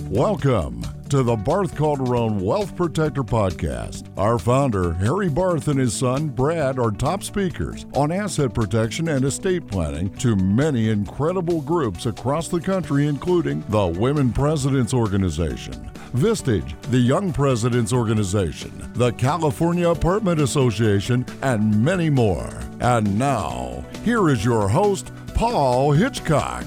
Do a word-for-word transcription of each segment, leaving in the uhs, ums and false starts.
Welcome to the Barth Calderon Wealth Protector Podcast. Our founder, Harry Barth, and his son, Brad, are top speakers on asset protection and estate planning to many incredible groups across the country, including the Women Presidents Organization, Vistage, the Young Presidents Organization, the California Apartment Association, and many more. And now, here is your host, Paul Hitchcock.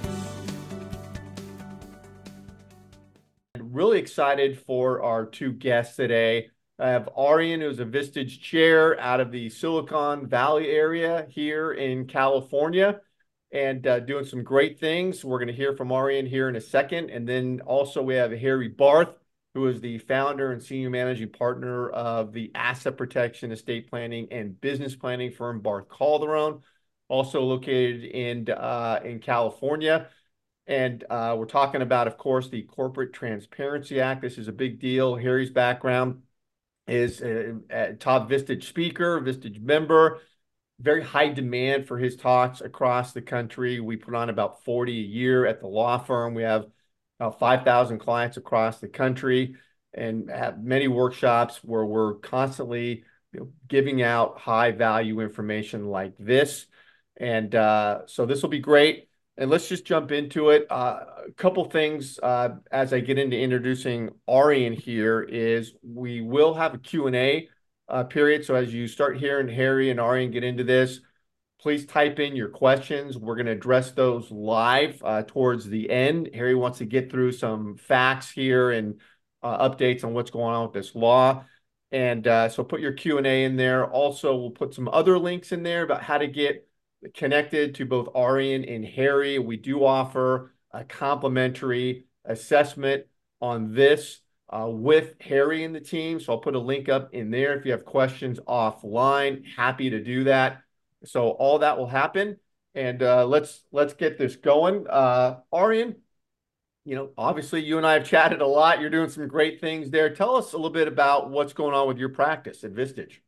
Really excited for our two guests today. I have Arian, who's a Vistage chair out of the Silicon Valley area here in California, and uh, doing some great things. We're going to hear from Arian here in a second. And then also we have Harry Barth, who is the founder and senior managing partner of the asset protection, estate planning, and business planning firm Barth Calderon, also located in, uh, in California. And uh, we're talking about, of course, the Corporate Transparency Act. This is a big deal. Harry's background is a, a top Vistage speaker, Vistage member, very high demand for his talks across the country. We put on about forty a year at the law firm. We have about five thousand clients across the country and have many workshops where we're constantly you know, giving out high value information like this. And uh, so this will be great. And let's just jump into it. Uh, a couple things uh, as I get into introducing Arian here is we will have a Q and A uh, period. So as you start hearing Harry and Arian get into this, please type in your questions. We're going to address those live uh, towards the end. Harry wants to get through some facts here and uh, updates on what's going on with this law. And uh, so put your Q and A in there. Also, we'll put some other links in there about how to get connected to both Arian and Harry. We do offer a complimentary assessment on this uh, with Harry and the team. So I'll put a link up in there. If you have questions offline, happy to do that. So all that will happen. And uh, let's let's get this going. Uh, Arian, you know, obviously you and I have chatted a lot. You're doing some great things there. Tell us a little bit about what's going on with your practice at Vistage.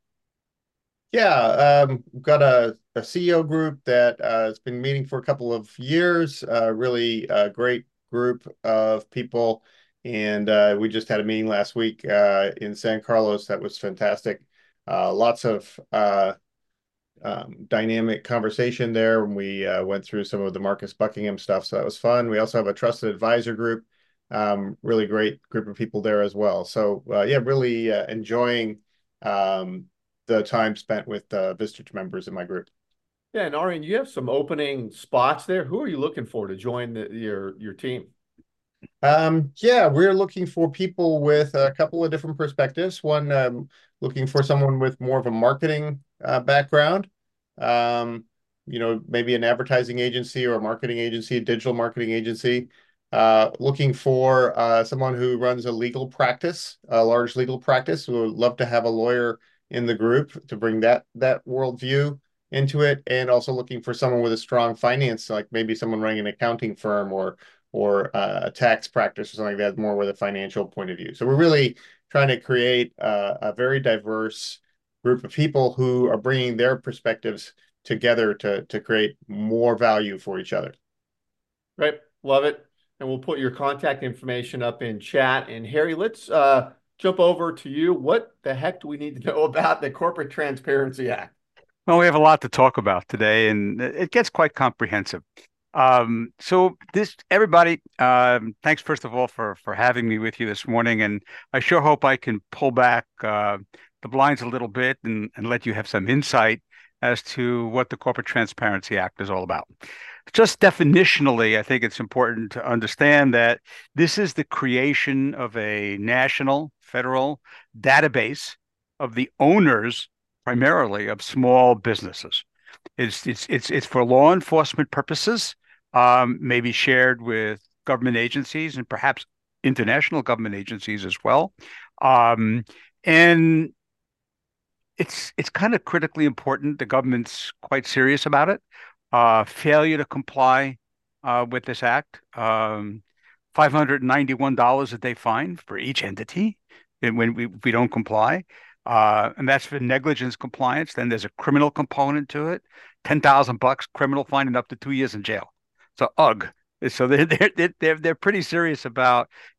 Yeah, um, we've got a, a C E O group that uh, has been meeting for a couple of years, uh, really a great group of people. And uh, we just had a meeting last week uh, in San Carlos that was fantastic. Uh, lots of uh, um, dynamic conversation there when we uh, went through some of the Marcus Buckingham stuff. So that was fun. We also have a trusted advisor group, um, really great group of people there as well. So uh, yeah, really uh, enjoying um, the time spent with uh, Vistage members in my group. Yeah, and Arian, you have some opening spots there. Who are you looking for to join the, your your team? Um, yeah, we're looking for people with a couple of different perspectives. One, um, looking for someone with more of a marketing uh, background. Um, you know, maybe an advertising agency or a marketing agency, a digital marketing agency. Uh, looking for uh, someone who runs a legal practice, a large legal practice. We would love to have a lawyer in the group to bring that that worldview into it, and also looking for someone with a strong finance, like maybe someone running an accounting firm or or uh, a tax practice or something like that, more with a financial point of view. So we're really trying to create uh, a very diverse group of people who are bringing their perspectives together to to create more value for each other. Right, love it. And we'll put your contact information up in chat. And Harry, let's uh, jump over to you. What the heck do we need to know about the Corporate Transparency Act? Well, we have a lot to talk about today, and it gets quite comprehensive. Um, so this, everybody, um, thanks first of all for for having me with you this morning, and I sure hope I can pull back uh, the blinds a little bit and, and let you have some insight as to what the Corporate Transparency Act is all about. Just definitionally, I think it's important to understand that this is the creation of a national, federal database of the owners, primarily of small businesses. It's it's it's it's for law enforcement purposes, um, maybe shared with government agencies and perhaps international government agencies as well. Um, and it's it's kind of critically important. The government's quite serious about it. Uh, failure to comply uh, with this act, um, five hundred ninety-one dollars a day fine for each entity when we, if we don't comply. Uh, and that's for negligence compliance. Then there's a criminal component to it, ten thousand bucks criminal fine and up to two years in jail. So, ugh. So they're, they're, they're, they're pretty serious about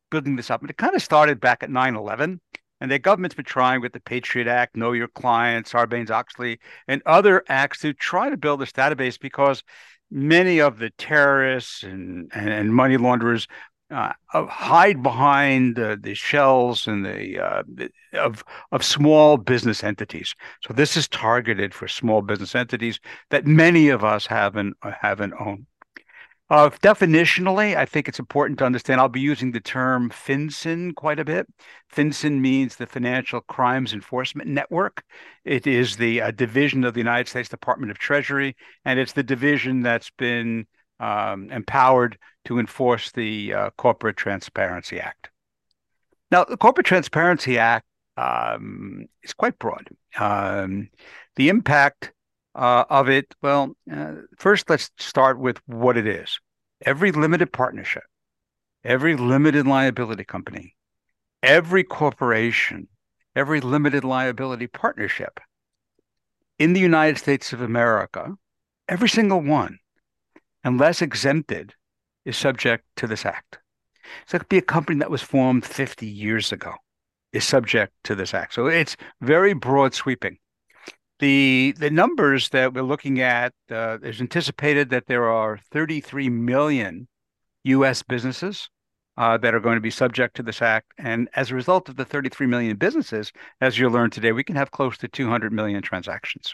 building this up. And it kind of started back at nine eleven. And the government's been trying with the Patriot Act, Know Your Client, Sarbanes-Oxley, and other acts to try to build this database because many of the terrorists and, and, and money launderers uh, hide behind uh, the shells and the uh, of of small business entities. So this is targeted for small business entities that many of us haven't haven't owned. Uh, definitionally, I think it's important to understand. I'll be using the term FinCEN quite a bit. FinCEN means the Financial Crimes Enforcement Network. It is the uh, division of the United States Department of Treasury, and it's the division that's been um, empowered to enforce the uh, Corporate Transparency Act. Now, the Corporate Transparency Act um, is quite broad. Um, the impact Uh, of it, well, uh, first let's start with what it is. Every limited partnership, every limited liability company, every corporation, every limited liability partnership in the United States of America, every single one, unless exempted, is subject to this act. So it could be a company that was formed fifty years ago is subject to this act. So it's very broad sweeping. The the numbers that we're looking at, uh, there's anticipated that there are thirty-three million U S businesses uh, that are going to be subject to this act. And as a result of the thirty-three million businesses, as you'll learn today, we can have close to two hundred million transactions.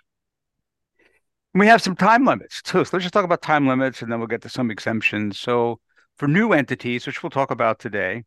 And we have some time limits too. So let's just talk about time limits and then we'll get to some exemptions. So for new entities, which we'll talk about today,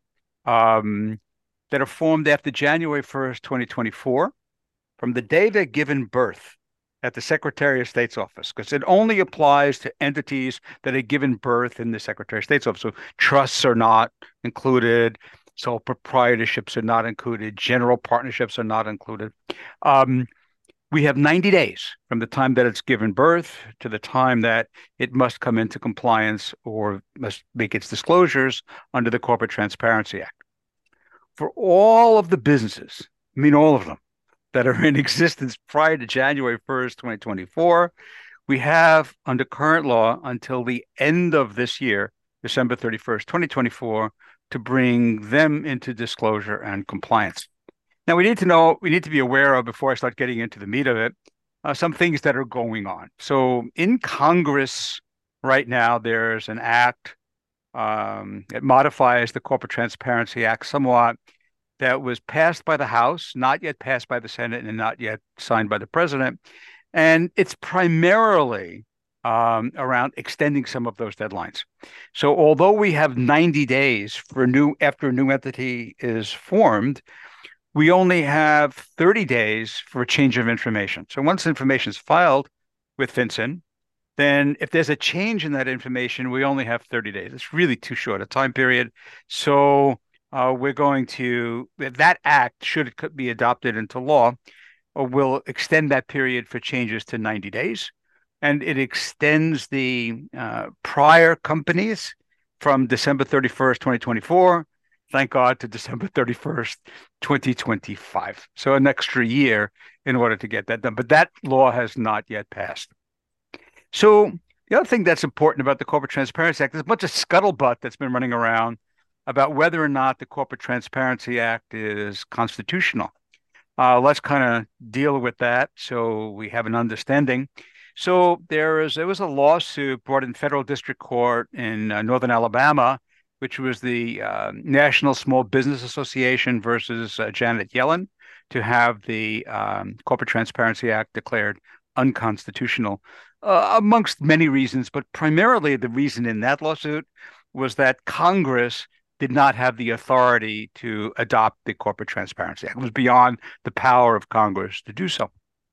um, that are formed after January first, twenty twenty-four, from the day they're given birth at the Secretary of State's office, because it only applies to entities that are given birth in the Secretary of State's office. So trusts are not included, sole proprietorships are not included, general partnerships are not included. Um, we have ninety days from the time that it's given birth to the time that it must come into compliance or must make its disclosures under the Corporate Transparency Act. For all of the businesses, I mean all of them, that are in existence prior to January first, twenty twenty-four, we have under current law until the end of this year, December thirty-first, twenty twenty-four, to bring them into disclosure and compliance. Now, we need to know, we need to be aware of, before I start getting into the meat of it, uh, some things that are going on. So in Congress right now, there's an act um, that modifies the Corporate Transparency Act somewhat, that was passed by the House, not yet passed by the Senate, and not yet signed by the President. And it's primarily um, around extending some of those deadlines. So although we have ninety days for a new, after a new entity is formed, we only have thirty days for a change of information. So once information is filed with FinCEN, then if there's a change in that information, we only have thirty days. It's really too short a time period. So Uh, we're going to, that act, should it be adopted into law, or will extend that period for changes to ninety days. And it extends the uh, prior companies from December thirty-first, twenty twenty-four, thank God, to December thirty-first, twenty twenty-five. So an extra year in order to get that done. But that law has not yet passed. So the other thing that's important about the Corporate Transparency Act, there's a bunch of scuttlebutt that's been running around about whether or not the Corporate Transparency Act is constitutional. Uh, let's kind of deal with that so we have an understanding. So there is there was a lawsuit brought in federal district court in uh, northern Alabama, which was the uh, National Small Business Association versus uh, Janet Yellen, to have the um, Corporate Transparency Act declared unconstitutional, uh, amongst many reasons, but primarily the reason in that lawsuit was that Congress did not have the authority to adopt the Corporate Transparency Act. It was beyond the power of Congress to do so.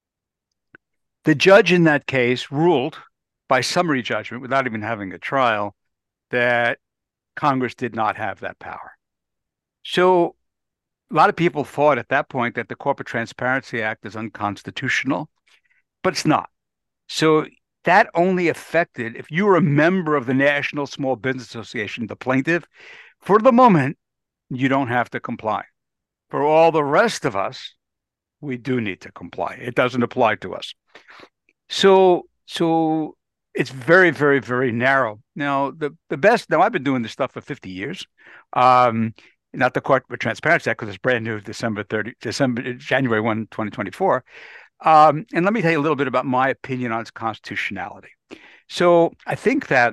The judge in that case ruled by summary judgment, without even having a trial, that Congress did not have that power. So a lot of people thought at that point that the Corporate Transparency Act is unconstitutional, but it's not. So that only affected, if you were a member of the National Small Business Association, the plaintiff, for the moment, you don't have to comply. For all the rest of us, we do need to comply. It doesn't apply to us. So, so it's very, very, very narrow. Now, the, the best, now I've been doing this stuff for fifty years. Um, not the Corporate Transparency Act, because it's brand new, December thirtieth, December, January first, twenty twenty-four. Um, and let me tell you a little bit about my opinion on its constitutionality. So I think that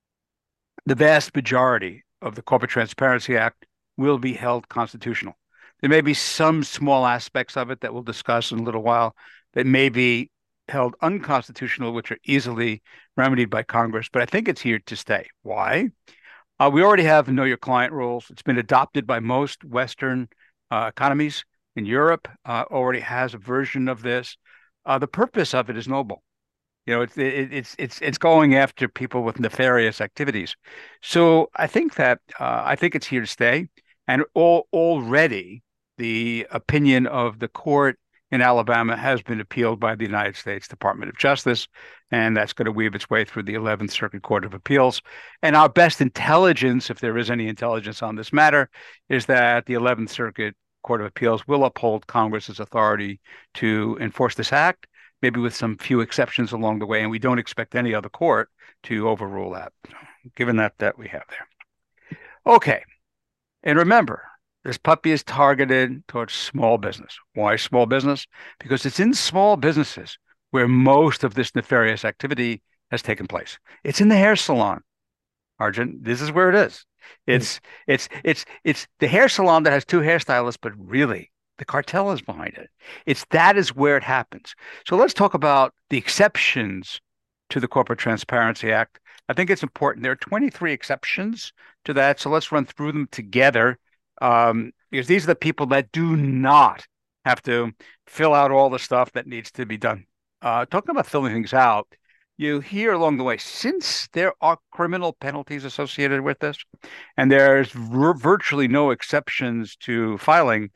the vast majority of the Corporate Transparency Act will be held constitutional. There may be some small aspects of it that we'll discuss in a little while that may be held unconstitutional, which are easily remedied by Congress, but I think it's here to stay. Why? Uh, we already have Know Your Client rules. It's been adopted by most Western uh, economies. In Europe, uh, already has a version of this. Uh, the purpose of it is noble. You know, it's it, it's it's it's going after people with nefarious activities. So I think that uh, I think it's here to stay. And all, already the opinion of the court in Alabama has been appealed by the United States Department of Justice, and that's going to weave its way through the eleventh Circuit Court of Appeals. And our best intelligence, if there is any intelligence on this matter, is that the eleventh Circuit Court of Appeals will uphold Congress's authority to enforce this act, maybe with some few exceptions along the way, and we don't expect any other court to overrule that, given that that we have there. Okay, and remember, this puppy is targeted towards small business. Why small business? Because it's in small businesses where most of this nefarious activity has taken place. It's in the hair salon, Arjun. This is where it is. It's mm. it's it's it's the hair salon that has two hairstylists, but really the cartel is behind it. It's that is where it happens. So let's talk about the exceptions to the Corporate Transparency Act. I think it's important. There are twenty-three exceptions to that. So let's run through them together. Um, because these are the people that do not have to fill out all the stuff that needs to be done. Uh, talking about filling things out, you hear along the way, since there are criminal penalties associated with this, and there's vir- virtually no exceptions to filing,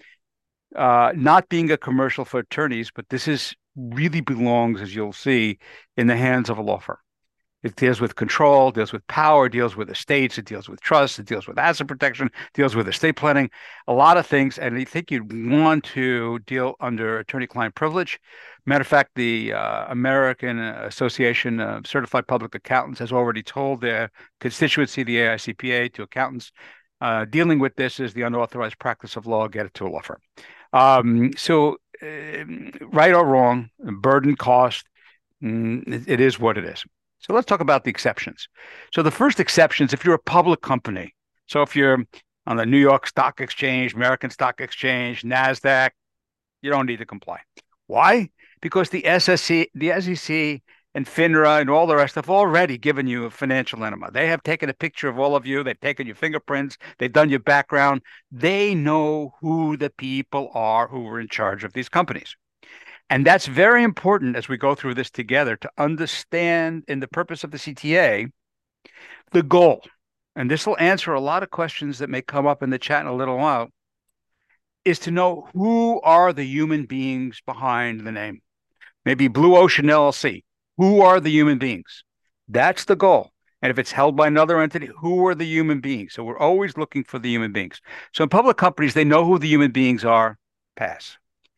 uh, not being a commercial for attorneys, but this is really belongs, as you'll see, in the hands of a law firm. It deals with control, deals with power, deals with estates, it deals with trust, it deals with asset protection, deals with estate planning, a lot of things. And I think you'd want to deal under attorney-client privilege. Matter of fact, the uh, American Association of Certified Public Accountants has already told their constituency, the A I C P A, to accountants, uh, dealing with this is the unauthorized practice of law, get it to a law firm. Um, so, uh, right or wrong, burden, cost, mm, it, it is what it is. So let's talk about the exceptions. So the first exceptions, if you're a public company, so if you're on the New York Stock Exchange, American Stock Exchange, NASDAQ, you don't need to comply. Why? Because the S S C, the S E C and FINRA and all the rest have already given you a financial enema. They have taken a picture of all of you. They've taken your fingerprints. They've done your background. They know who the people are who are in charge of these companies. And that's very important as we go through this together to understand in the purpose of the C T A, the goal. And this will answer a lot of questions that may come up in the chat in a little while, is to know who are the human beings behind the name. Maybe Blue Ocean L L C. Who are the human beings? That's the goal. And if it's held by another entity, who are the human beings? So we're always looking for the human beings. So in public companies, they know who the human beings are. Pass.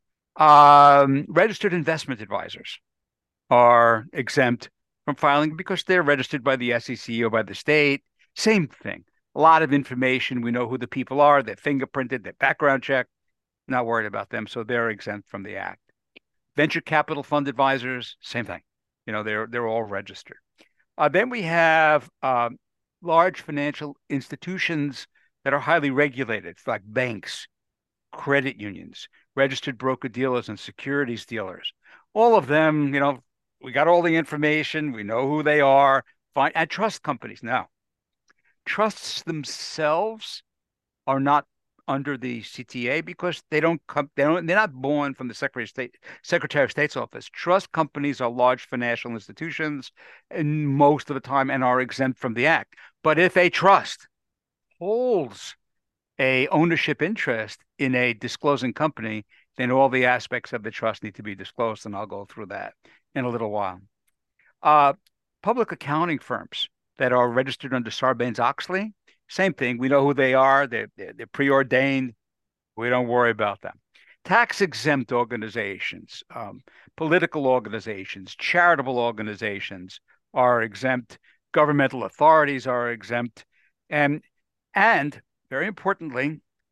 Um, registered investment advisors are exempt from filing because they're registered by the S E C or by the state. Same thing. A lot of information. We know who the people are. They're fingerprinted. They're background checked. Not worried about them. So they're exempt from the act. Venture capital fund advisors, same thing. You know, they're they're all registered. Uh, then we have uh, large financial institutions that are highly regulated, like banks, credit unions, registered broker-dealers, and securities dealers. All of them, you know, we got all the information. We know who they are. Fine. And trust companies. Now, trusts themselves are not under the C T A because they don't come, they don't, they're not born from the Secretary of State, Secretary of State's office. Trust companies are large financial institutions and most of the time and are exempt from the act. But if a trust holds a ownership interest in a disclosing company, then all the aspects of the trust need to be disclosed, and I'll go through that in a little while. Uh, public accounting firms that are registered under Sarbanes-Oxley, same thing. We know who they are. They're, they're, they're preordained. We don't worry about them. Tax-exempt organizations, um, political organizations, charitable organizations are exempt. Governmental authorities are exempt. And, and very importantly,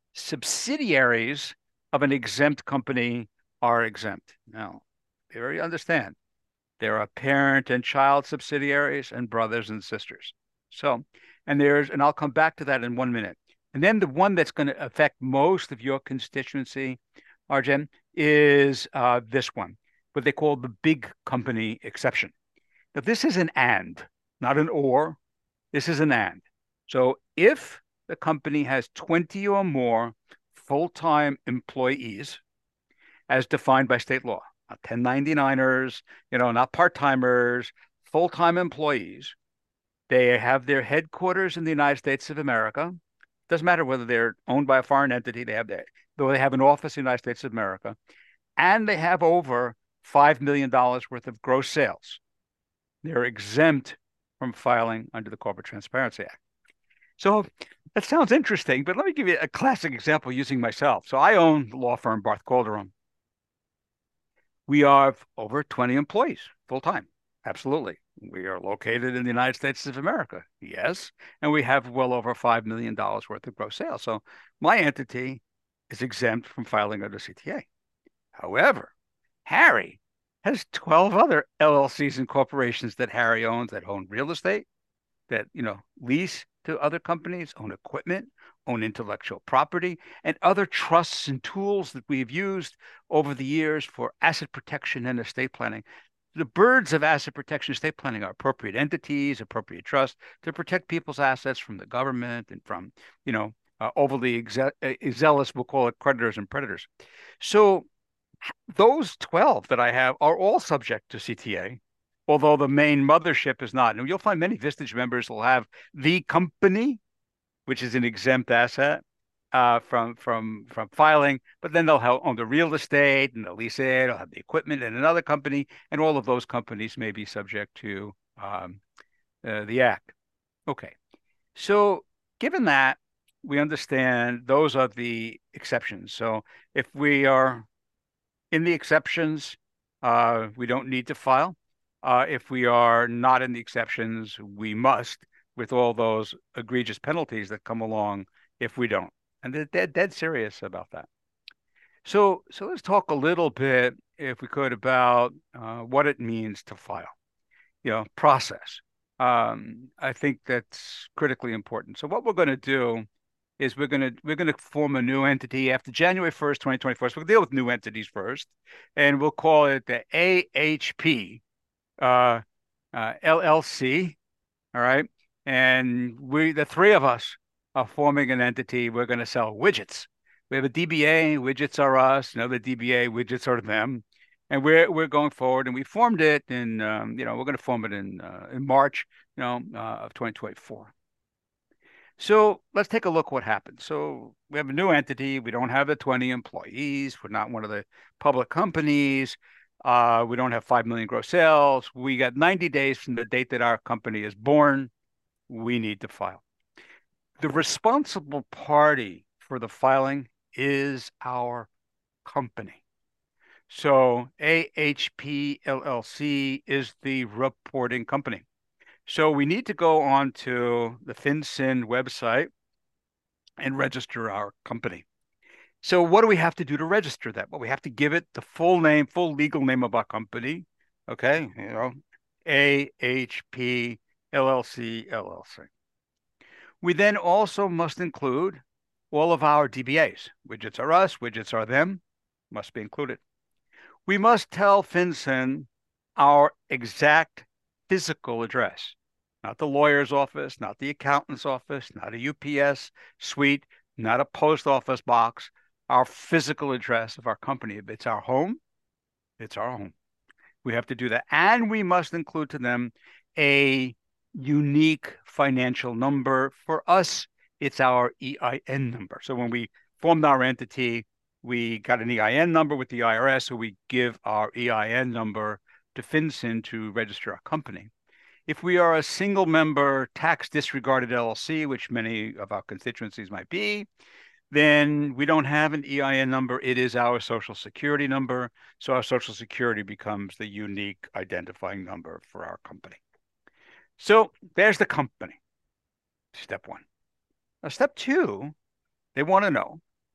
Subsidiaries of an exempt company are exempt. Now, they already understand. There are parent and child subsidiaries and brothers and sisters. So, and there's, and I'll come back to that in one minute. And then the one that's going to affect most of your constituency, Arjen, is uh, this one, what they call the big company exception. Now, this is an and, not an or. This is an and. So if the company has twenty or more full-time employees, as defined by state law, not ten ninety-niners, you know, not part-timers, full-time employees. They have their headquarters in the United States of America. Doesn't matter whether they're owned by a foreign entity, they have their, though they have an office in the United States of America, and they have over five million dollars worth of gross sales. They're exempt from filing under the Corporate Transparency Act. So that sounds interesting, but let me give you a classic example using myself. So I own the law firm Barth Calderon. We have over twenty employees full-time. Absolutely. We are located in the United States of America. Yes. And we have well over five million dollars worth of gross sales. So my entity is exempt from filing under C T A. However, Harry has twelve other L L Cs and corporations that Harry owns that own real estate, that, you know, lease to other companies, own equipment, own intellectual property, and other trusts and tools that we've used over the years for asset protection and estate planning. The birds of asset protection estate planning are appropriate entities, appropriate trusts to protect people's assets from the government and from, you know, uh, overly exe- zealous, we'll call it creditors and predators. So those twelve that I have are all subject to C T A, although the main mothership is not. And you'll find many Vistage members will have the company, which is an exempt asset uh, from from from filing, but then they'll have, own the real estate and they'll lease it, they'll have the equipment in another company, and all of those companies may be subject to um, uh, the act. Okay, so given that, we understand those are the exceptions. So if we are in the exceptions, uh, we don't need to file. Uh, if we are not in the exceptions, we must, with all those egregious penalties that come along if we don't. And they're dead, dead serious about that. So, so let's talk a little bit, if we could, about uh, what it means to file, you know, process. Um, I think that's critically important. So what we're going to do is we're going to we're going to form a new entity after January first, twenty twenty-four. So we'll deal with new entities first, and we'll call it the A H P uh, uh, L L C. All right, and we, the three of us, are forming an entity. We're going to sell widgets. We have a D B A. Widgets are us. Another D B A. Widgets are them. And we're we're going forward. And we formed it in um, you know we're going to form it in uh, in March you know uh, of twenty twenty-four. So let's take a look what happened. So we have a new entity. We don't have the twenty employees. We're not one of the public companies. Uh, we don't have five million gross sales. We got ninety days from the date that our company is born. We need to file. The responsible party for the filing is our company. So A H P L L C is the reporting company. So we need to go on to the FinCEN website and register our company. So what do we have to do to register that? Well, we have to give it the full name, full legal name of our company. Okay, you know, A H P L L C L L C. We then also must include all of our D B As. Widgets are us, widgets are them, must be included. We must tell FinCEN our exact physical address. Not the lawyer's office, not the accountant's office, not a U P S suite, not a post office box, our physical address of our company. If it's our home, it's our home. We have to do that. And we must include to them a unique financial number. For us, it's our E I N number. So when we formed our entity, we got an E I N number with the I R S, so we give our E I N number to FinCEN to register our company. If we are a single member tax disregarded L L C, which many of our constituencies might be, then we don't have an E I N number. It is our social security number. So our social security becomes the unique identifying number for our company. So there's the company, step one. Now, step two, they want to know,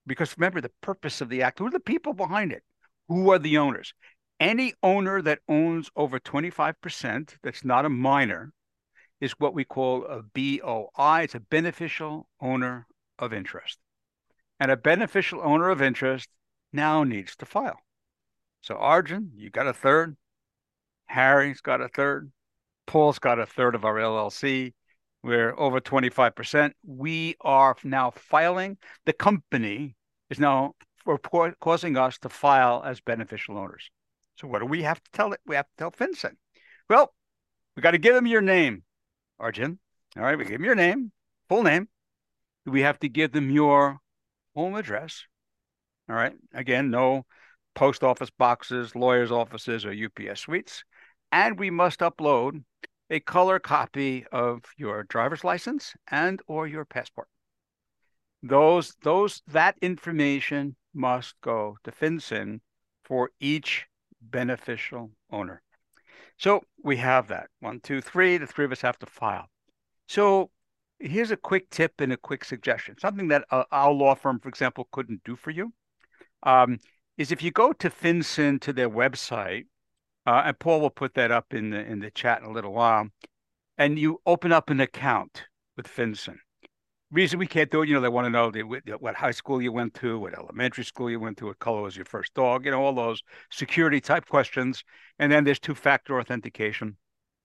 Because remember the purpose of the act. Who are the people behind it? Who are the owners? Any owner that owns over twenty-five percent that's not a minor is what we call a B O I. It's a beneficial owner of interest. And a beneficial owner of interest now needs to file. So Arjun, you got a third. Harry's got a third. Paul's got a third of our L L C. We're over twenty-five percent. We are now filing. The company is now report, causing us to file as beneficial owners. So what do we have to tell it? We have to tell FinCEN. Well, we got to give them your name, Arjun. All right, we give them your name, full name. We have to give them your home address. All right. Again, no post office boxes, lawyers' offices, or U P S suites. And we must upload a color copy of your driver's license and or your passport. Those, those, that information must go to FinCEN for each beneficial owner. So we have that. One, two, three. The three of us have to file. So here's a quick tip and a quick suggestion. Something that uh, our law firm, for example, couldn't do for you um, is if you go to FinCEN, to their website, uh, and Paul will put that up in the in the chat in a little while, and you open up an account with FinCEN. Reason we can't do it, you know, they want to know the, what high school you went to, what elementary school you went to, what color was your first dog, you know, all those security type questions. And then there's two-factor authentication.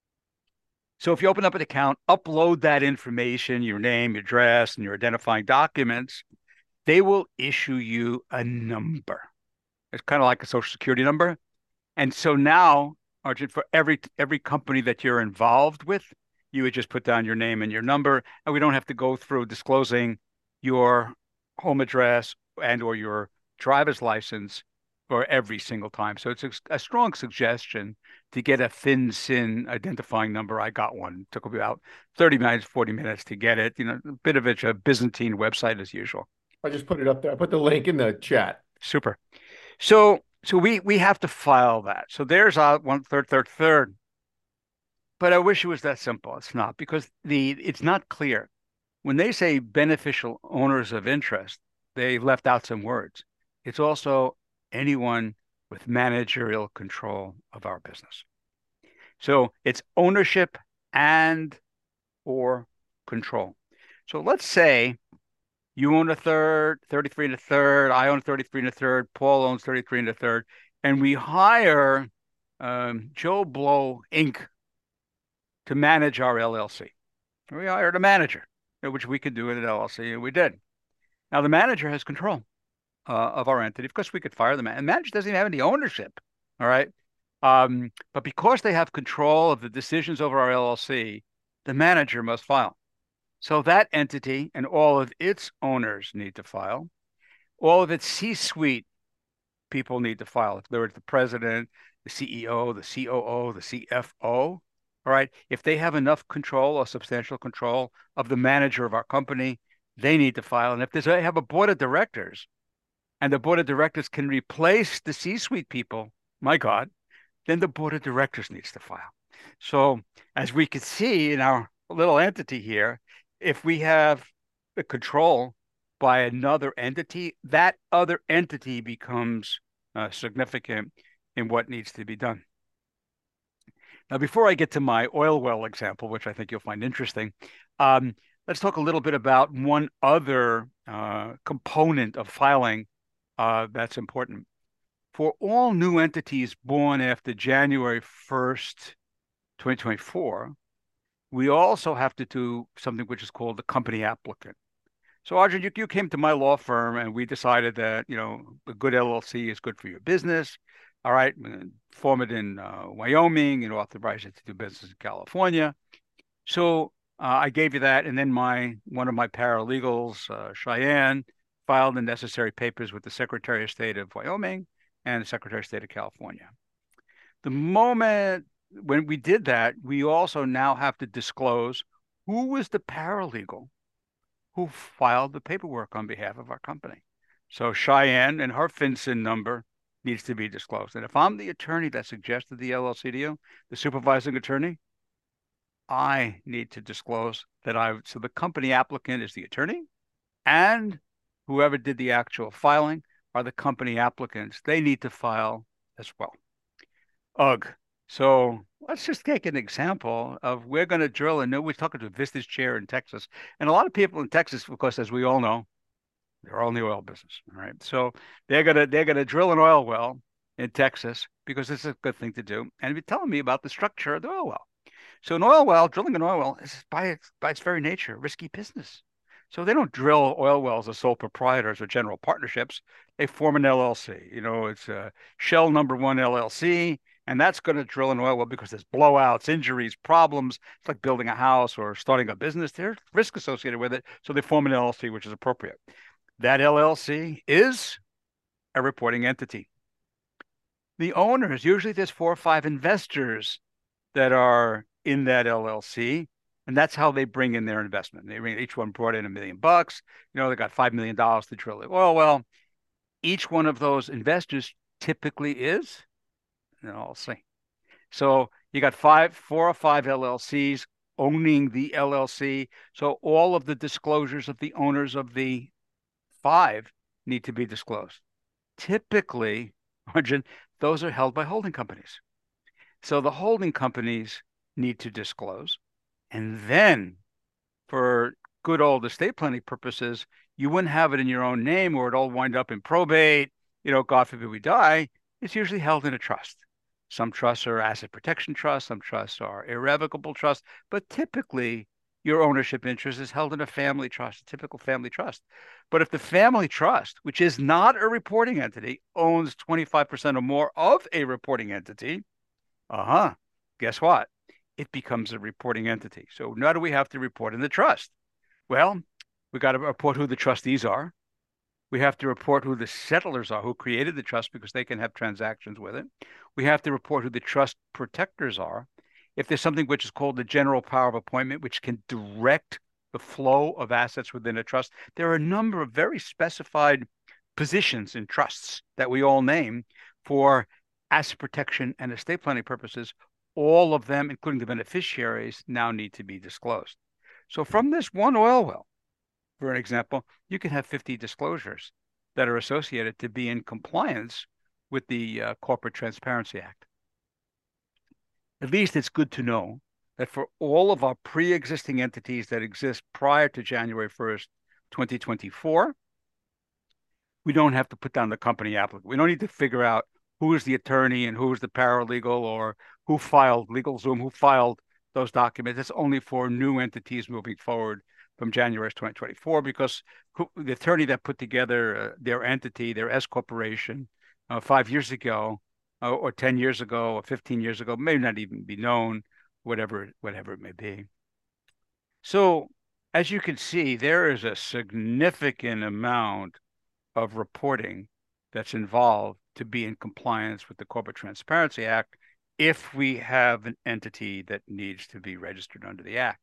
So if you open up an account, upload that information, your name, your address, and your identifying documents, they will issue you a number. It's kind of like a social security number. And so now, Arjun, for every every company that you're involved with, you would just put down your name and your number, and we don't have to go through disclosing your home address and or your driver's license for every single time. So it's a, a strong suggestion to get a FinCEN identifying number. I got one. It took about thirty minutes, forty minutes to get it. You know, a bit of it's a Byzantine website as usual. I just put it up there. I put the link in the chat. Super. So so we we have to file that. So there's our one, third, third, third. But I wish it was that simple. It's not, because the it's not clear. When they say beneficial owners of interest, they left out some words. It's also anyone with managerial control of our business. So it's ownership and or control. So let's say you own a third, thirty-three and a third, I own thirty-three and a third, Paul owns thirty-three and a third, and we hire um, Joe Blow, Incorporated to manage our L L C. We hired a manager, which we could do in an L L C, and we did. Now, the manager has control uh, of our entity. Of course, we could fire the manager. The manager doesn't even have any ownership, all right? Um, but because they have control of the decisions over our L L C, the manager must file. So that entity and all of its owners need to file. All of its C-suite people need to file. If they're the president, the C E O, the C O O, the C F O, all right, if they have enough control or substantial control of the manager of our company, they need to file. And if there's, they have a board of directors and the board of directors can replace the C-suite people, my God, then the board of directors needs to file. So as we can see in our little entity here, if we have the control by another entity, that other entity becomes uh, significant in what needs to be done. Now, before I get to my oil well example, which I think you'll find interesting, um, let's talk a little bit about one other uh, component of filing uh, that's important. For all new entities born after January first, twenty twenty-four, we also have to do something which is called the company applicant. So, Arjun, you, you came to my law firm and we decided that, you know, a good L L C is good for your business. All right, form it in uh, Wyoming and authorize it to do business in California. So uh, I gave you that, and then my one of my paralegals, uh, Cheyenne, filed the necessary papers with the Secretary of State of Wyoming and the Secretary of State of California. The moment when we did that, we also now have to disclose who was the paralegal who filed the paperwork on behalf of our company. So Cheyenne and her FinCEN number needs to be disclosed. And if I'm the attorney that suggested the L L C to you, the supervising attorney, I need to disclose that I, so the company applicant is the attorney and whoever did the actual filing are the company applicants. They need to file as well. Ugh. So let's just take an example of we're going to drill. And we're talking to a Vistage chair in Texas. And a lot of people in Texas, of course, as we all know, they're all in the oil business. All right. So they're going to they're going to drill an oil well in Texas because it's a good thing to do. And you're telling me about the structure of the oil well. So an oil well, drilling an oil well is by its, by its very nature, risky business. So they don't drill oil wells as sole proprietors or general partnerships. They form an L L C. You know, it's a Shell number one L L C, and that's going to drill an oil well because there's blowouts, injuries, problems. It's like building a house or starting a business. There's risk associated with it. So they form an L L C, which is appropriate. That L L C is a reporting entity. The owners, usually there's four or five investors that are in that L L C. And that's how they bring in their investment. They bring, each one brought in a million bucks. You know, they got five million dollars to drill it. Well, well, each one of those investors typically is an L L C. So you got five, four or five L L Cs owning the L L C. So all of the disclosures of the owners of the five need to be disclosed. Typically, Arjun, those are held by holding companies. So the holding companies need to disclose. And then for good old estate planning purposes, you wouldn't have it in your own name or it all wind up in probate. You know, God forbid we die. It's usually held in a trust. Some trusts are asset protection trusts. Some trusts are irrevocable trusts. But typically, your ownership interest is held in a family trust, a typical family trust. But if the family trust, which is not a reporting entity, owns twenty-five percent or more of a reporting entity, uh-huh, guess what? It becomes a reporting entity. So now do we have to report in the trust? Well, we got to report who the trustees are. We have to report who the settlers are, who created the trust because they can have transactions with it. We have to report who the trust protectors are. If there's something which is called the general power of appointment, which can direct the flow of assets within a trust, there are a number of very specified positions in trusts that we all name for asset protection and estate planning purposes. All of them, including the beneficiaries, now need to be disclosed. So from this one oil well, for an example, you can have fifty disclosures that are associated to be in compliance with the uh, Corporate Transparency Act. At least it's good to know that for all of our pre-existing entities that exist prior to January first, twenty twenty-four, we don't have to put down the company applicant. We don't need to figure out who is the attorney and who is the paralegal or who filed LegalZoom, who filed those documents. It's only for new entities moving forward from January twenty twenty-four, because who, the attorney that put together uh, their entity, their S corporation, uh, five years ago, uh, or ten years ago, or fifteen years ago, may not even be known, whatever, whatever it may be. So, as you can see, there is a significant amount of reporting that's involved to be in compliance with the Corporate Transparency Act if we have an entity that needs to be registered under the Act.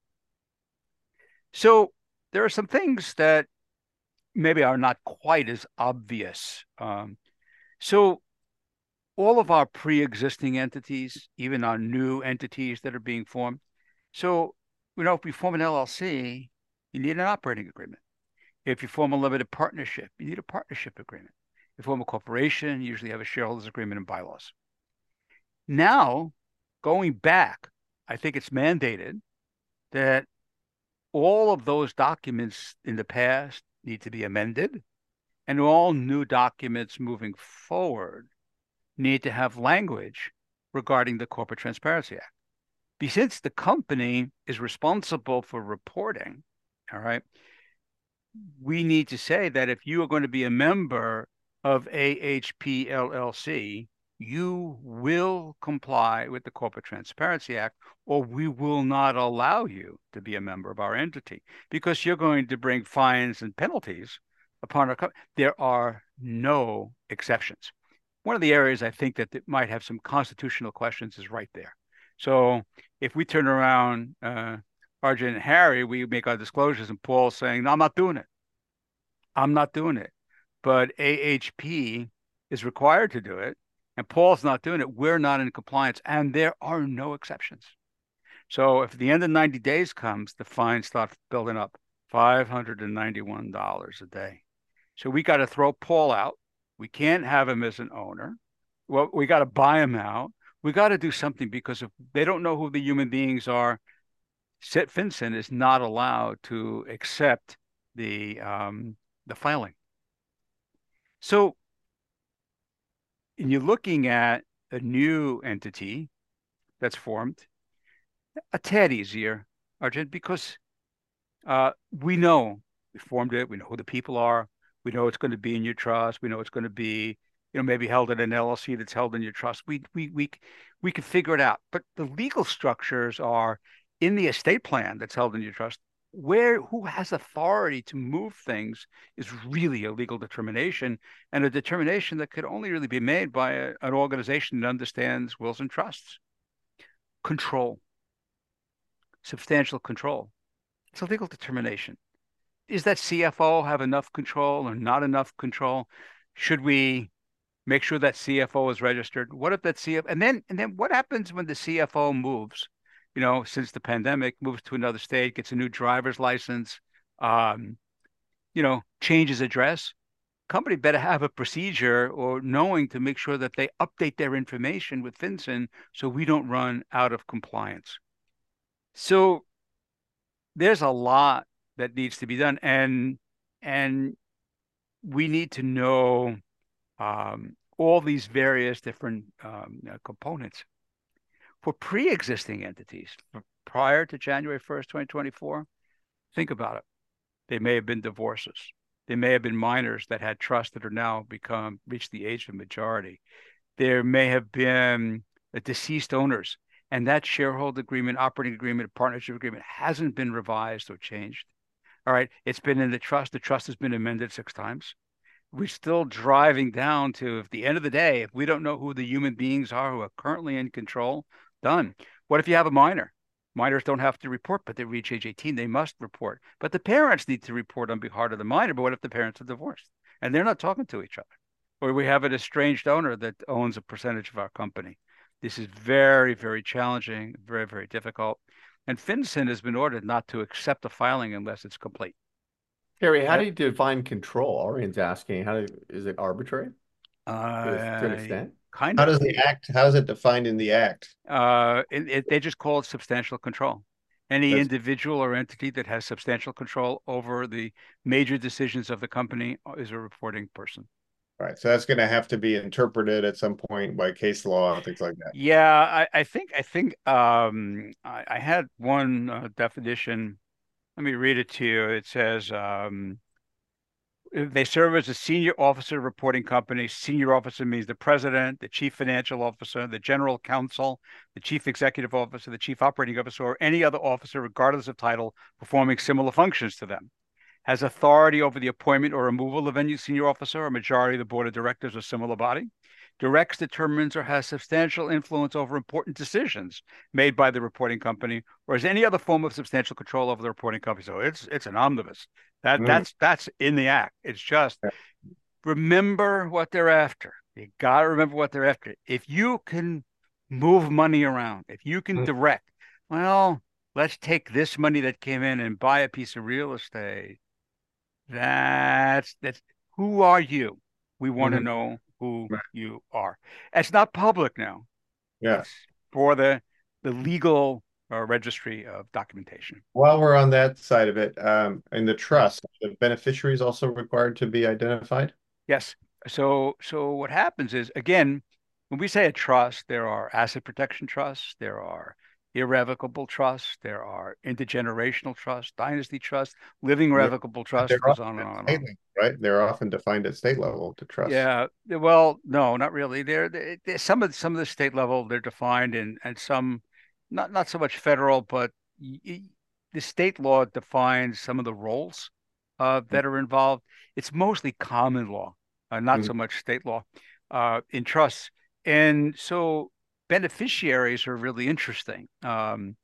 So there are some things that maybe are not quite as obvious. Um, so all of our pre-existing entities, even our new entities that are being formed. So, you know, if we form an L L C, you need an operating agreement. If you form a limited partnership, you need a partnership agreement. If you form a corporation, you usually have a shareholders agreement and bylaws. Now, going back, I think it's mandated that all of those documents in the past need to be amended, and all new documents moving forward need to have language regarding the Corporate Transparency Act. Because since the company is responsible for reporting, all right, we need to say that if you are going to be a member of A H P L L C, you will comply with the Corporate Transparency Act, or we will not allow you to be a member of our entity, because you're going to bring fines and penalties upon our company. There are no exceptions. One of the areas I think that, that might have some constitutional questions is right there. So if we turn around, uh, Arjun and Harry, we make our disclosures, and Paul's saying, no, I'm not doing it. I'm not doing it. But A H P is required to do it, and Paul's not doing it. We're not in compliance, and there are no exceptions. So if the end of ninety days comes, the fines start building up, five hundred ninety-one dollars a day. So we got to throw Paul out. We can't have him as an owner. Well, we got to buy him out. We got to do something, because if they don't know who the human beings are, FinCEN is not allowed to accept the um, the filing. So, and you're looking at a new entity that's formed, a tad easier, Arjun, because uh, we know we formed it. We know who the people are. We know it's going to be in your trust. We know it's going to be, you know, maybe held in an L L C that's held in your trust. We we we we can figure it out. But the legal structures are in the estate plan that's held in your trust. Where who has authority to move things is really a legal determination, and a determination that could only really be made by a, an organization that understands wills and trusts. Control, substantial control. It's a legal determination. Is that C F O have enough control or not enough control? Should we make sure that C F O is registered? What if that C F O, and then and then what happens when the C F O moves? You know, since the pandemic, moves to another state, gets a new driver's license, um, you know, changes address. Company better have a procedure or knowing to make sure that they update their information with FinCEN so we don't run out of compliance. So there's a lot that needs to be done, and and we need to know um, all these various different um, components. For pre-existing entities prior to January first, twenty twenty-four, think about it. They may have been divorces. They may have been minors that had trusts that are now become reached the age of majority. There may have been a deceased owners, and that shareholder agreement, operating agreement, partnership agreement hasn't been revised or changed. All right, it's been in the trust. The trust has been amended six times. We're still driving down to, at the end of the day, if we don't know who the human beings are who are currently in control, done. What if you have a minor? Minors don't have to report, but they reach age eighteen, they must report. But the parents need to report on behalf of the minor. But what if the parents are divorced and they're not talking to each other? Or we have an estranged owner that owns a percentage of our company. This is very, very challenging, very, very difficult. And FinCEN has been ordered not to accept a filing unless it's complete. Harry, how do you define control? Arian's asking, how do, is it arbitrary Uh, to an extent? Kind How of. does the act, how is it defined in the act? Uh, it, it, they just call it substantial control. Any That's- individual or entity that has substantial control over the major decisions of the company is a reporting person. Right. So that's going to have to be interpreted at some point by case law and things like that. Yeah, I, I think I think um, I, I had one uh, definition. Let me read it to you. It says um, they serve as a senior officer reporting company. Senior officer means the president, the chief financial officer, the general counsel, the chief executive officer, the chief operating officer, or any other officer, regardless of title, performing similar functions to them. Has authority over the appointment or removal of any senior officer or majority of the board of directors or similar body. Directs, determines, or has substantial influence over important decisions made by the reporting company, or has any other form of substantial control over the reporting company. So it's it's an omnibus. That Mm. that's that's in the act. It's just remember what they're after. You got to remember what they're after. If you can move money around, if you can Mm. direct, well, let's take this money that came in and buy a piece of real estate. That's that's who are you? We want to Mhm. know who Right. you are. It's not public now. Yeah. It's for the the legal uh, registry of documentation. While we're on that side of it, um, in the trust, the beneficiary is also required to be identified. Yes. So so what happens is, again, when we say a trust, there are asset protection trusts, there are irrevocable trusts, there are intergenerational trusts, dynasty trusts, living They're, revocable trust, they're goes often on and at on and state on. level, right? They're often defined at state level to trust. Yeah, well, no, not really. They're, they they- some of some of the state level they're defined, and and some not not so much federal, but y y the state law defines some of the roles uh, that are involved. It's mostly common law, uh, not Mhm. so much state law uh, in trusts. And so beneficiaries are really interesting. Um,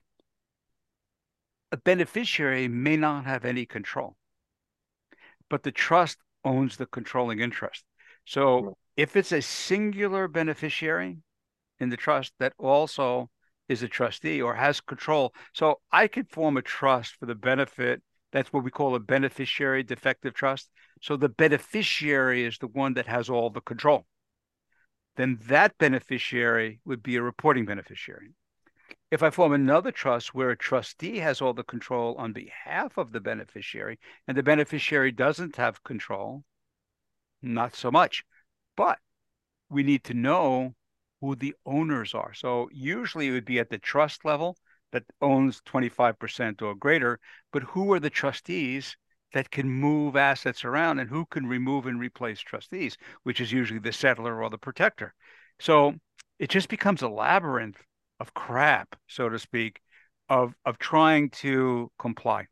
a beneficiary may not have any control, but the trust owns the controlling interest. So Mhm. if it's a singular beneficiary in the trust that also is a trustee or has control, so I could form a trust for the benefit That's what we call a beneficiary defective trust. So the beneficiary is the one that has all the control. Then that beneficiary would be a reporting beneficiary. If I form another trust where a trustee has all the control on behalf of the beneficiary and the beneficiary doesn't have control, not so much. But we need to know who the owners are. So usually it would be at the trust level that owns twenty-five percent or greater, but who are the trustees that can move assets around and who can remove and replace trustees, which is usually the settlor or the protector. So it just becomes a labyrinth of crap, so to speak, of, of trying to comply.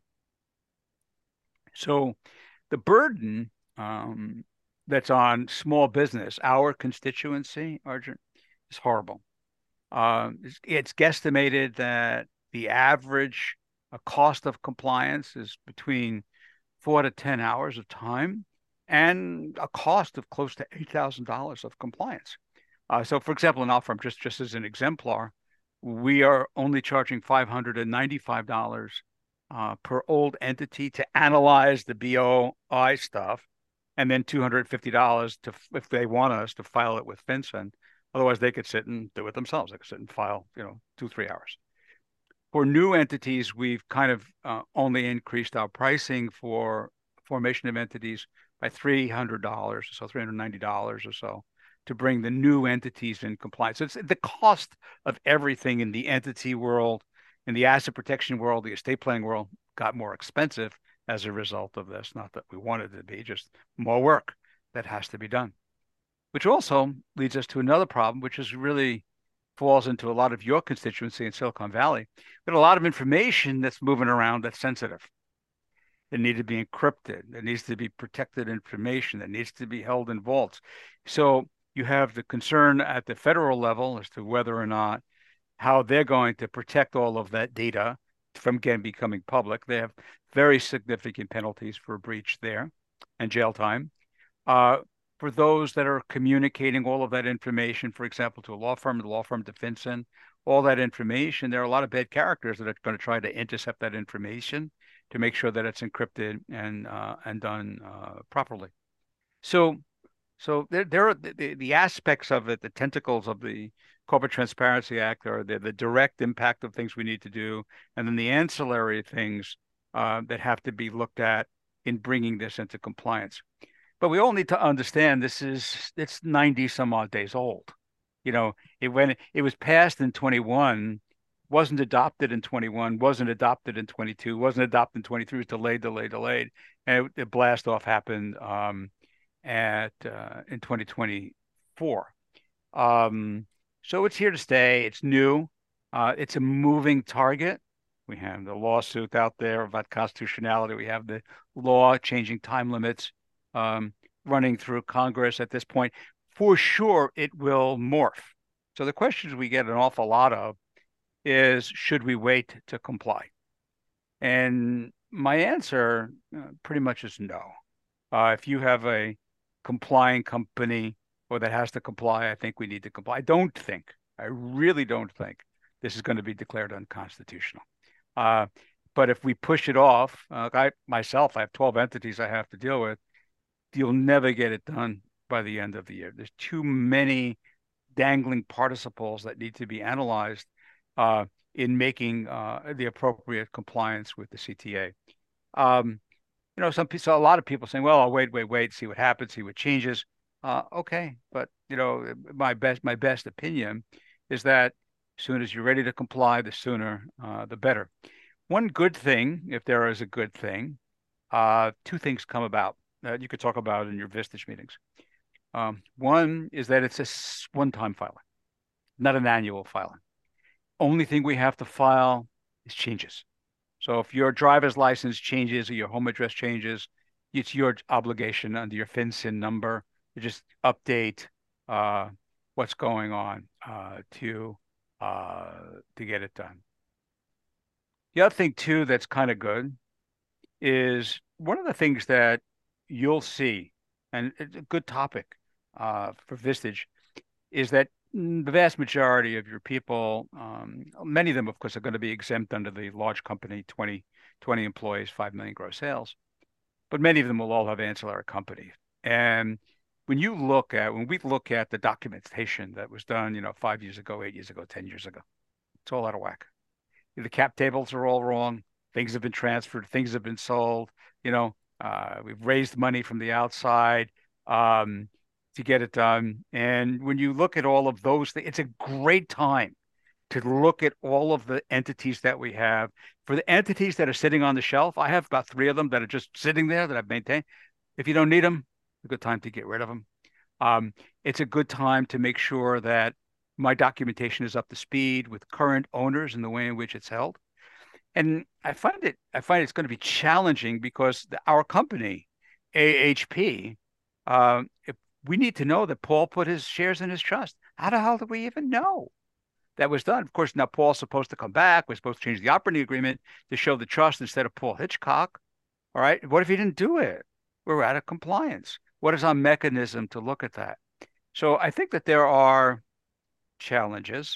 So the burden um, that's on small business, our constituency, Arjun, is horrible. Uh, it's, it's guesstimated that the average uh, cost of compliance is between four to ten hours of time and a cost of close to eight thousand dollars of compliance. Uh, so, for example, in our firm, just, just as an exemplar, we are only charging five hundred ninety-five dollars uh, per old entity to analyze the B O I stuff, and then two hundred fifty dollars to, if they want us to file it with FinCEN. Otherwise, they could sit and do it themselves. They could sit and file, you know, two, three hours. For new entities, we've kind of uh, only increased our pricing for formation of entities by three hundred dollars or so, three hundred ninety dollars or so, to bring the new entities in compliance. So it's the cost of everything in the entity world, in the asset protection world, the estate planning world got more expensive as a result of this. Not that we wanted it to be, just more work that has to be done. Which also leads us to another problem, which is really falls into a lot of your constituency in Silicon Valley. But a lot of information that's moving around that's sensitive. It needs to be encrypted. It needs to be protected information. That needs to be held in vaults. So you have the concern at the federal level as to whether or not how they're going to protect all of that data from again becoming public. They have very significant penalties for breach there and jail time. Uh, for those that are communicating all of that information, for example, to a law firm, the law firm to FinCEN, all that information, there are a lot of bad characters that are going to try to intercept that information to make sure that it's encrypted and uh, and done uh, properly. So, so there, there are the, the aspects of it, the tentacles of the Corporate Transparency Act are the, the direct impact of things we need to do, and then the ancillary things uh, that have to be looked at in bringing this into compliance. But we all need to understand this is it's ninety some odd days old. You know, it when it was passed in twenty-one, wasn't adopted in twenty-one, wasn't adopted in twenty-two, wasn't adopted in twenty-three, was delayed, delayed, delayed, and it, the blast off happened um, at uh, in twenty twenty-four. Um, so it's here to stay. It's new. Uh, it's a moving target. We have the lawsuit out there about constitutionality. We have the law changing time limits. Um, running through Congress at this point. For sure, it will morph. So the questions we get an awful lot of is, should we wait to comply? And my answer uh, pretty much is no. Uh, if you have a complying company or that has to comply, I think we need to comply. I don't think, I really don't think this is going to be declared unconstitutional. Uh, but if we push it off, uh, I myself, I have twelve entities I have to deal with. You'll never get it done by the end of the year. There's too many dangling participles that need to be analyzed uh, in making uh, the appropriate compliance with the C T A. Um, you know, some so a lot of people saying, "Well, I'll wait, wait, wait, see what happens, see what changes." Uh, okay, but you know, my best my best opinion is that as soon as you're ready to comply, the sooner uh, the better. One good thing, if there is a good thing, uh, two things come about. Uh, you could talk about in your Vistage meetings. Um, one is that it's a one-time filing, not an annual filing. Only thing we have to file is changes. So if your driver's license changes or your home address changes, it's your obligation under your FinCEN number to just update uh, what's going on uh, to uh, to get it done. The other thing too that's kind of good is one of the things that you'll see, and it's a good topic uh, for Vistage, is that the vast majority of your people, um, many of them, of course, are going to be exempt under the large company, twenty, twenty employees, five million gross sales. But many of them will all have ancillary companies. And when you look at, when we look at the documentation that was done, you know, five years ago, eight years ago, ten years ago, it's all out of whack. The cap tables are all wrong. Things have been transferred. Things have been sold. You know, uh, we've raised money from the outside um, to get it done. And when you look at all of those things, it's a great time to look at all of the entities that we have. For the entities that are sitting on the shelf, I have about three of them that are just sitting there that I've maintained. If you don't need them, it's a good time to get rid of them. Um, it's a good time to make sure that my documentation is up to speed with current owners in the way in which it's held. And I find it, I find it's going to be challenging because the, our company, A H P, uh, if we need to know that Paul put his shares in his trust. How the hell do we even know that was done? Of course, now Paul's supposed to come back. We're supposed to change the operating agreement to show the trust instead of Paul Hitchcock. All right. What if he didn't do it? We're out of compliance. What is our mechanism to look at that? So I think that there are challenges.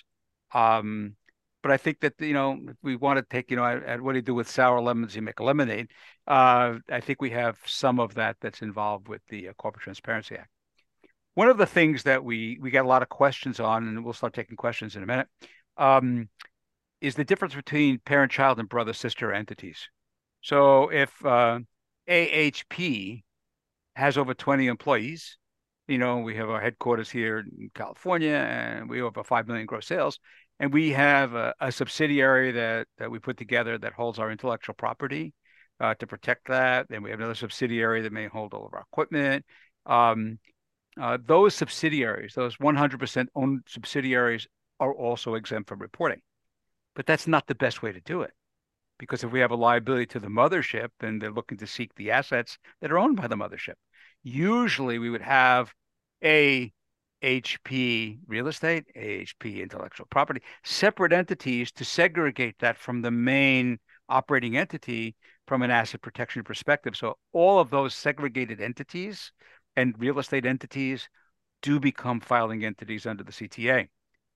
Um, but I think that, you know, if we want to take, you know, at, what do you do with sour lemons? You make a lemonade. Uh, I think we have some of that that's involved with the uh, Corporate Transparency Act. One of the things that we we got a lot of questions on, and we'll start taking questions in a minute, um, is the difference between parent-child and brother-sister entities. So if uh, A H P has over twenty employees, you know, we have our headquarters here in California, and we have over five million gross sales, and we have a, a subsidiary that that we put together that holds our intellectual property uh, to protect that. Then we have another subsidiary that may hold all of our equipment. Um, Uh, those subsidiaries, those one hundred percent owned subsidiaries, are also exempt from reporting. But that's not the best way to do it. Because if we have a liability to the mothership, then they're looking to seek the assets that are owned by the mothership. Usually we would have A H P real estate, A H P intellectual property, separate entities to segregate that from the main operating entity from an asset protection perspective. So all of those segregated entities and real estate entities do become filing entities under the C T A.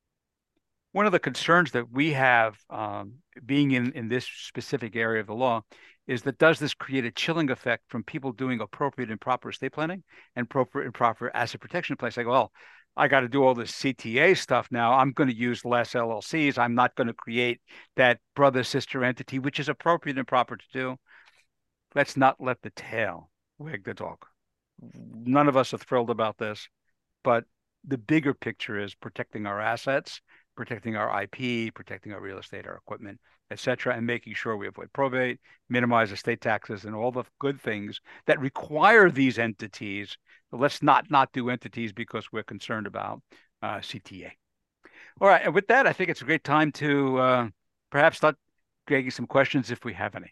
One of the concerns that we have um, being in, in this specific area of the law is that does this create a chilling effect from people doing appropriate and proper estate planning and appropriate and proper asset protection plans? Like, well, I got to do all this C T A stuff now. I'm going to use less L L Cs. I'm not going to create that brother-sister entity, which is appropriate and proper to do. Let's not let the tail wag the dog. None of us are thrilled about this, but the bigger picture is protecting our assets, protecting our I P, protecting our real estate, our equipment, et cetera, and making sure we avoid probate, minimize estate taxes, and all the good things that require these entities. But let's not not do entities because we're concerned about uh, C T A. All right, and with that, I think it's a great time to uh, perhaps start getting some questions if we have any.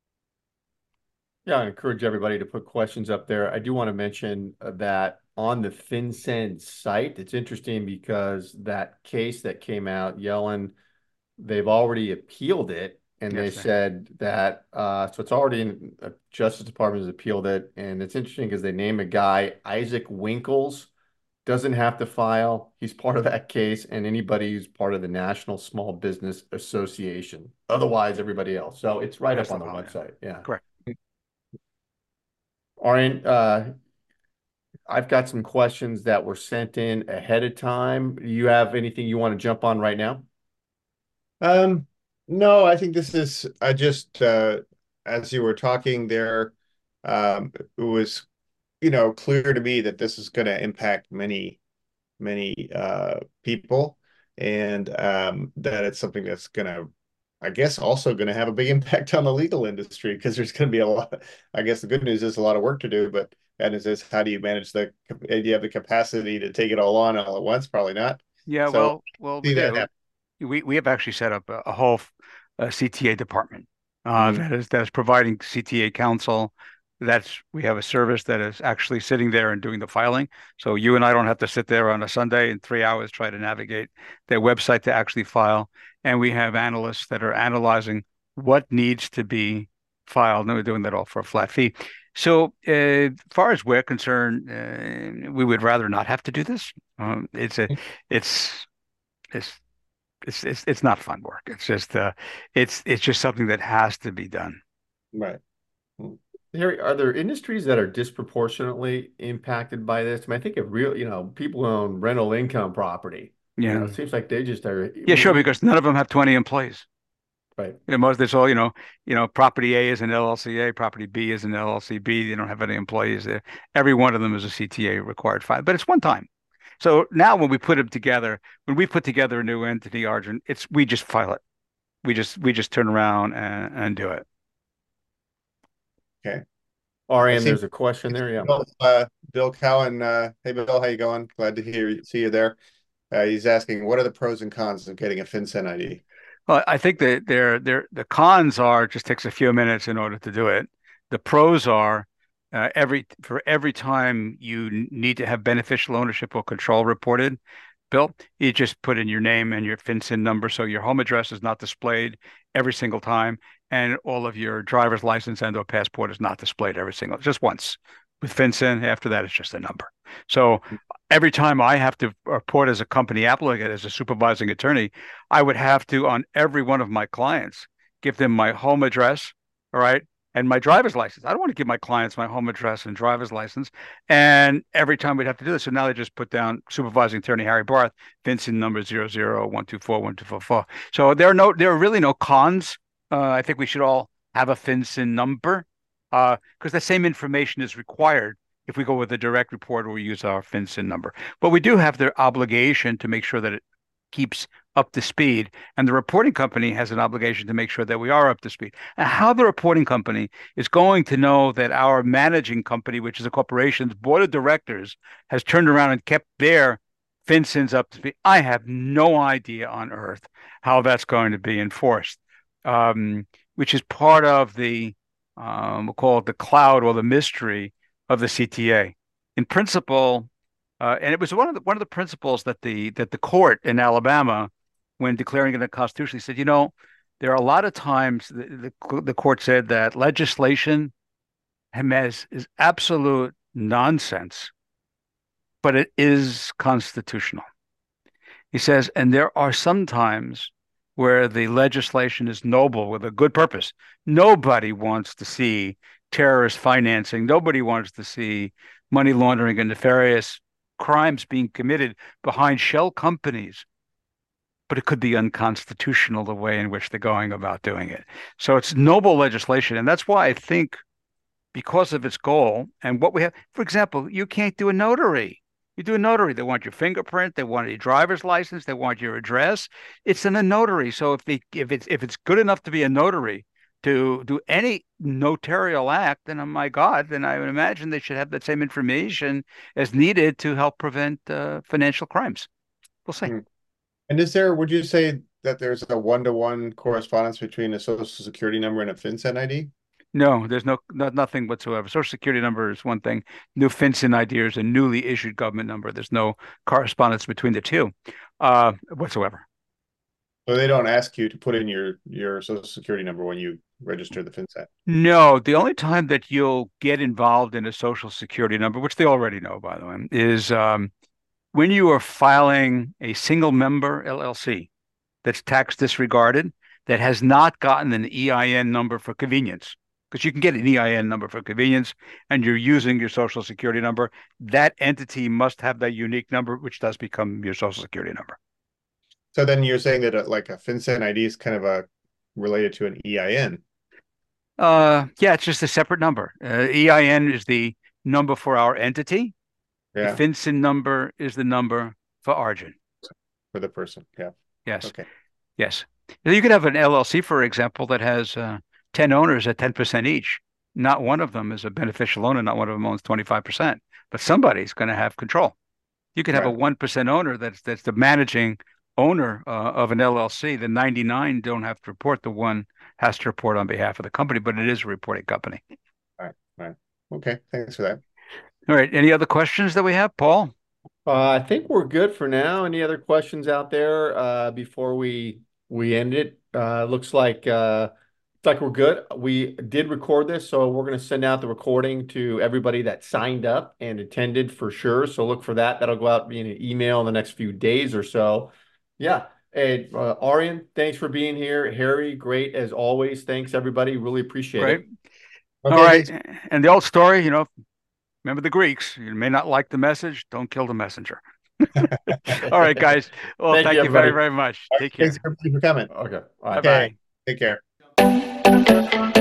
Yeah, I encourage everybody to put questions up there. I do want to mention that on the FinCEN site, it's interesting because that case that came out, Yellen, they've already appealed it, and yes, they sir. said that, uh, so it's already in the Justice Department has appealed it, and it's interesting because they name a guy, Isaac Winkles, doesn't have to file. He's part of that case, and anybody who's part of the National Small Business Association. Otherwise, everybody else. So it's right That's up on the, the website. Yeah. Correct. Arian, uh, I've got some questions that were sent in ahead of time. Do you have anything you want to jump on right now? Um, no, I think this is, I just, uh, as you were talking there, um, it was, you know, clear to me that this is going to impact many, many uh, people, and um, that it's something that's going to, I guess, also going to have a big impact on the legal industry, because there's going to be a lot. I guess the good news is a lot of work to do, but and is this how do you manage the? Do you have the capacity to take it all on all at once? Probably not. Yeah, so, well, well, we do. We we have actually set up a, a whole uh, C T A department uh, mm-hmm. that is that is providing C T A counsel. That's we have a service that is actually sitting there and doing the filing. So you and I don't have to sit there on a Sunday in three hours try to navigate their website to actually file. And we have analysts that are analyzing what needs to be filed, and we're doing that all for a flat fee. So, uh, as far as we're concerned, uh, we would rather not have to do this. Um, it's a, it's, it's, it's, it's, it's not fun work. It's just, uh, it's, it's just something that has to be done. Right. Mm. Harry, are there industries that are disproportionately impacted by this? I mean, I think of real, you know, people who own rental income property, you know, Yeah. it seems like they just are. Yeah, sure, We, because none of them have twenty employees. right. You know, most it's all, you know, you know, property A is an L L C A, property B is an L L C B. They don't have any employees there. Every one of them is a C T A required file, but it's one time. So now when we put them together, when we put together a new entity, Arjun, it's we just file it. We just we just turn around and, and do it. Okay. I Arian, see there's a question there. Yeah. Bill, uh, Bill Cowan. Uh, hey, Bill, how you going? Glad to hear see you there. Uh, he's asking, what are the pros and cons of getting a FinCEN I D? Well, I think that they're, they're, the cons are it just takes a few minutes in order to do it. The pros are uh, every for every time you need to have beneficial ownership or control reported, Bill, you just put in your name and your FinCEN number, so your home address is not displayed every single time, and all of your driver's license and or passport is not displayed every single, just once. With FinCEN, after that, it's just a number. So every time I have to report as a company applicant, as a supervising attorney, I would have to, on every one of my clients, give them my home address, all right, and my driver's license. I don't want to give my clients my home address and driver's license. And every time we'd have to do this. So now they just put down supervising attorney Harry Barth, FinCEN number zero zero one two four one two four four. So there are no, there are really no cons. Uh, I think we should all have a FinCEN number uh, because the same information is required if we go with a direct report or we use our FinCEN number. But we do have the obligation to make sure that it keeps up to speed, and the reporting company has an obligation to make sure that we are up to speed. And how the reporting company is going to know that our managing company, which is a corporation's board of directors, has turned around and kept their FinCENs up to speed, I have no idea on earth how that's going to be enforced, um, which is part of the, um, we'll call it the cloud or the mystery of the C T A. In principle, uh, and it was one of the one of the principles that the that the court in Alabama, when declaring it unconstitutional, said, you know, there are a lot of times the, the, the court said that legislation has is absolute nonsense, but it is constitutional. He says, and there are some times where the legislation is noble with a good purpose. Nobody wants to see terrorist financing. Nobody wants to see money laundering and nefarious crimes being committed behind shell companies. But it could be unconstitutional the way in which they're going about doing it. So it's noble legislation. And that's why I think because of its goal and what we have, for example, you can't do a notary. You do a notary, they want your fingerprint, they want your driver's license, they want your address. It's in a notary. So if they if it's if it's good enough to be a notary to do any notarial act, then oh my God, then I would imagine they should have that same information as needed to help prevent uh, financial crimes. We'll see. Mm. And is there, would you say that there's a one-to-one correspondence between a social security number and a FinCEN I D? No, there's no, no nothing whatsoever. Social security number is one thing. New FinCEN I D is a newly issued government number. There's no correspondence between the two uh, whatsoever. So they don't ask you to put in your your social security number when you register the FinCEN? No, the only time that you'll get involved in a social security number, which they already know, by the way, is um, when you are filing a single member L L C that's tax disregarded, that has not gotten an E I N number for convenience. Because you can get an E I N number for convenience and you're using your social security number, that entity must have that unique number, which does become your social security number. So then you're saying that a, like a FinCEN I D is kind of a related to an E I N? Uh, yeah, it's just a separate number. Uh, E I N is the number for our entity. Yeah. The FinCEN number is the number for Arjun. For the person, yeah. Yes. Okay. Yes. You could have an L L C, for example, that has uh, ten owners at ten percent each. Not one of them is a beneficial owner. Not one of them owns twenty-five percent. But somebody's going to have control. You could have Right. a one percent owner that's that's the managing owner uh, of an L L C. The ninety-nine don't have to report. The one has to report on behalf of the company, but it is a reporting company. Right. Right. Okay. Thanks for that. All right. Any other questions that we have, Paul? Uh, I think we're good for now. Any other questions out there uh, before we we end it? Uh, looks like uh, like we're good. We did record this, so we're going to send out the recording to everybody that signed up and attended for sure. So look for that. That'll go out in an email in the next few days or so. Yeah. And uh, Arian, thanks for being here. Harry, great as always. Thanks, everybody. Really appreciate Great. it. Okay, All right. thanks. And the old story, you know, remember the Greeks. You may not like the message. Don't kill the messenger. All right, guys. Well, Thank thank you, you very, everybody. very much. Take care. Thanks everybody for coming. Okay. All right. Bye-bye. Okay, take care.